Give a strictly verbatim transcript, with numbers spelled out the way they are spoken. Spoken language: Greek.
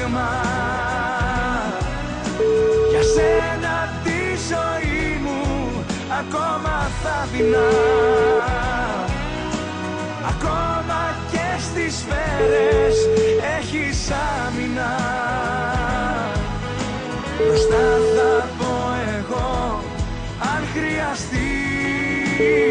ψέμα. Για σένα τη ζωή μου ακόμα θα δεινά. Ακόμα και στις σφαίρες έχεις άμυνα. Μπροστά θα πω εγώ αν χρειαστεί.